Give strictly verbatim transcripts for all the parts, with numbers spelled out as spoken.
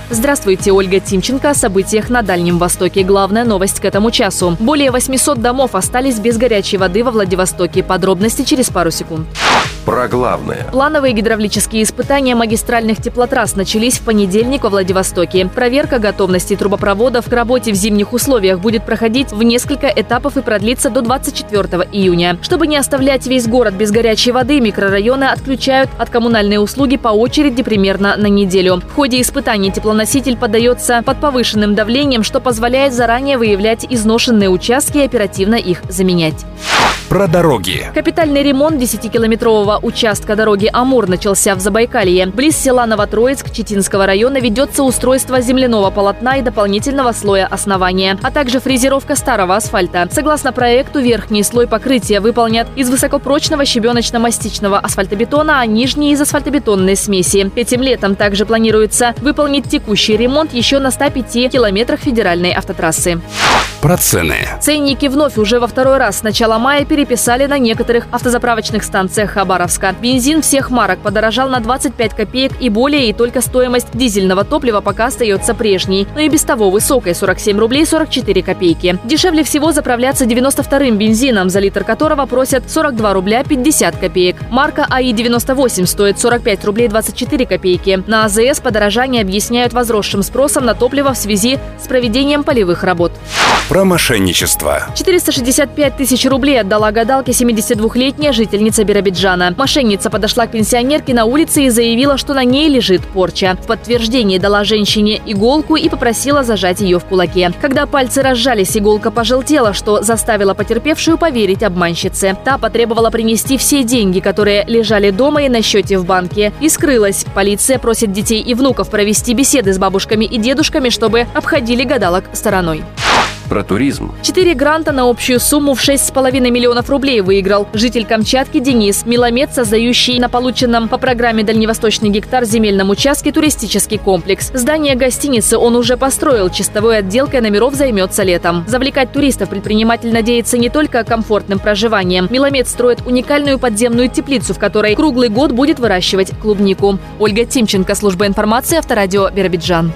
Здравствуйте, Ольга Тимченко. О событиях на Дальнем Востоке. Главная новость к этому часу. Более восьмисот домов остались без горячей воды во Владивостоке. Подробности через пару секунд. Про главное. Плановые гидравлические испытания магистральных теплотрасс начались в понедельник во Владивостоке. Проверка готовности трубопроводов к работе в зимних условиях будет проходить в несколько этапов и продлиться до двадцать четвёртого июня. Чтобы не оставлять весь город без горячей воды, микрорайоны отключают от коммунальной услуги по очереди примерно на неделю. В ходе испытаний теплоноситель поддается под повышенным давлением, что позволяет заранее выявлять изношенные участки и оперативно их заменять. Про дороги. Капитальный ремонт десятикилометрового участка дороги Амур начался в Забайкалье. Близ села Новотроицк Читинского района ведется устройство земляного полотна и дополнительного слоя основания, а также фрезеровка старого асфальта. Согласно проекту, верхний слой покрытия выполнят из высокопрочного щебеночно-мастичного асфальтобетона, а нижний из асфальтобетонной смеси. Этим летом также планируется выполнить текущий ремонт еще на ста пяти километрах федеральной автотрассы. Про цены. Ценники вновь уже во второй раз с начала мая переписали на некоторых автозаправочных станциях Хабаровска. Бензин всех марок подорожал на двадцать пять копеек и более, и только стоимость дизельного топлива пока остается прежней, но и без того высокой – сорок семь рублей сорок четыре копейки. Дешевле всего заправляться девяносто вторым бензином, за литр которого просят сорок два рубля пятьдесят копеек. Марка АИ девяносто восемь стоит сорок пять рублей двадцать четыре копейки. На АЗС подорожание объясняют возросшим спросом на топливо в связи с проведением полевых работ. Про мошенничество. четыреста шестьдесят пять тысяч рублей отдала гадалке семидесятидвухлетняя жительница Биробиджана. Мошенница подошла к пенсионерке на улице и заявила, что на ней лежит порча. В подтверждение дала женщине иголку и попросила зажать ее в кулаке. Когда пальцы разжались, иголка пожелтела, что заставило потерпевшую поверить обманщице. Та потребовала принести все деньги, которые лежали дома и на счете в банке, и скрылась. Полиция просит детей и внуков провести беседы с бабушками и дедушками, чтобы обходили гадалок стороной. Про туризм. Четыре гранта на общую сумму в шесть с половиной миллионов рублей выиграл житель Камчатки Денис, меломед, создающий на полученном по программе «Дальневосточный гектар» земельном участке туристический комплекс. Здание гостиницы он уже построил, чистовой отделкой номеров займется летом. Завлекать туристов предприниматель надеется не только комфортным проживанием. Меломед строит уникальную подземную теплицу, в которой круглый год будет выращивать клубнику. Ольга Тимченко, служба информации, Авторадио, Биробиджан.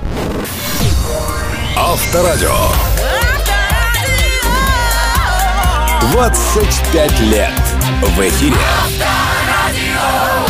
Авторадио. двадцать пять лет в эфире. Авторадио.